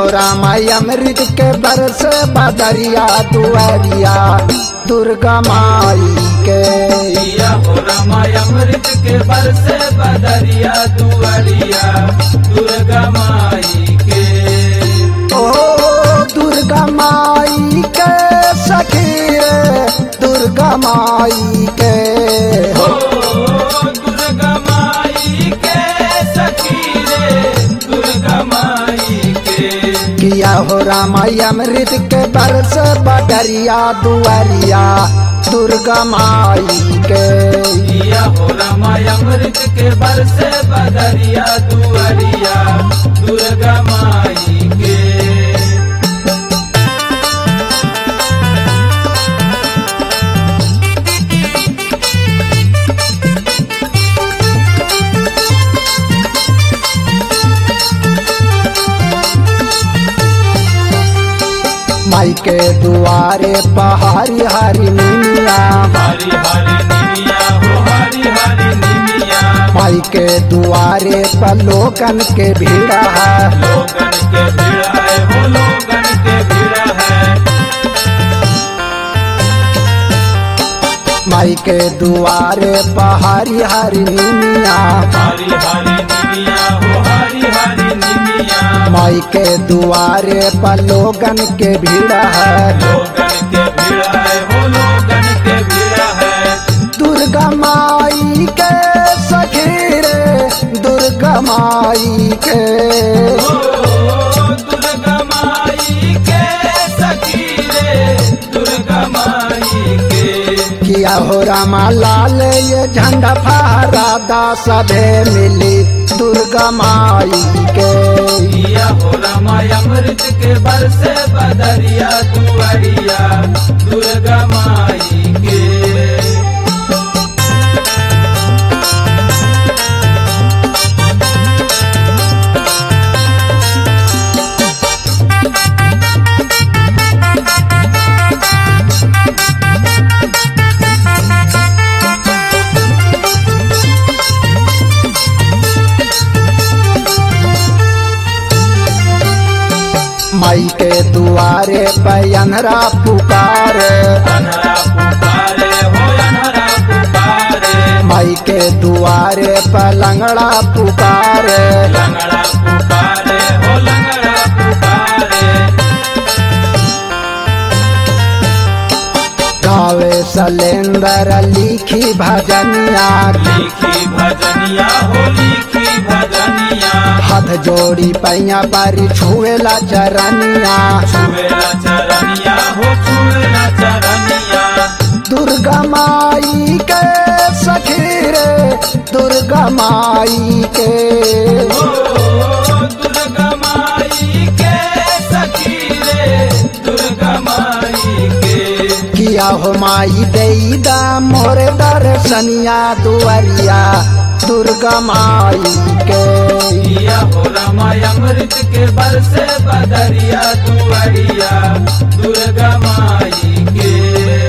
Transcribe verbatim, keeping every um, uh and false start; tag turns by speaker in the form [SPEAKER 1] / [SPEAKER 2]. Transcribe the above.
[SPEAKER 1] रामाय अमृत के बरस बदरिया दुआरिया दुर्गा माई के।
[SPEAKER 2] किया हो रामाय अमृत के बरस बदरिया दुआरिया दुर्गा माई के।
[SPEAKER 1] ओ दुर्गा माई के सखी रे दुर्गा माई के।
[SPEAKER 2] हो दुर्गा माई के सखी रे दुर्गा माई के।
[SPEAKER 1] किया हो रामाय अमृत के बरस बदरिया दुआरिया दुर्गा माई के।
[SPEAKER 2] किया हो रामाय अमृत के बरस बदरिया दुआरिया दुर्गा माई के।
[SPEAKER 1] माई के दुआरे पहाड़ी हरी निमिया।
[SPEAKER 2] हरी हरी निमिया हो हरी हरी निमिया।
[SPEAKER 1] माई के दुआरे पर लोगन के भीड़ है।
[SPEAKER 2] लोगन के भीड़ है हो लोगन के भीड़ है।
[SPEAKER 1] माई के दुआरे पहाड़ी हरी निमिया।
[SPEAKER 2] हरी हरी निमिया हो हरी हरी निमिया।
[SPEAKER 1] माई के दुआरे पर लोगन के भीड़ है।
[SPEAKER 2] लोगन के भीड़ है हो लोगन के भीड़ है।
[SPEAKER 1] दुर्गा माई के सखी रे दुर्गा माई के।
[SPEAKER 2] हो दुर्गा माई के सखी रे दुर्गा माई के।
[SPEAKER 1] किया हो रामा लाल ये झंडा फहरादा सभे मिली दुर्गा माई के।
[SPEAKER 2] किया हो रामाय अमृत के बरस बदरिया दुआरिया दुर्गा माई के।
[SPEAKER 1] माई के दुआरे पे अनहरा पुकारे।
[SPEAKER 2] अनहरा पुकारे हो अनहरा पुकारे।
[SPEAKER 1] माई के दुआरे पे लंगड़ा पुकारे।
[SPEAKER 2] लंगड़ा पुकारे हो लंगड़ा पुकारे।
[SPEAKER 1] गावे सलेंदर लिखी भजनिया।
[SPEAKER 2] लिखी भजनिया हो लिखी भजनिया।
[SPEAKER 1] हाथ जोड़ी पैया बारी छुएला चरनिया।
[SPEAKER 2] छुएला चरनिया हो छुएला चरनिया।
[SPEAKER 1] दुर्गा माई के सखी रे दुर्गा माई के।
[SPEAKER 2] हो दुर्गा माई के सखी रे दुर्गा माई के।
[SPEAKER 1] किया हो माई देईदा मोरे दर्शनिया दुआरिया दुर्गा माई के।
[SPEAKER 2] किया हो रामाय अमृत के बरस बदरिया दुआरिया दुर्गा माई के।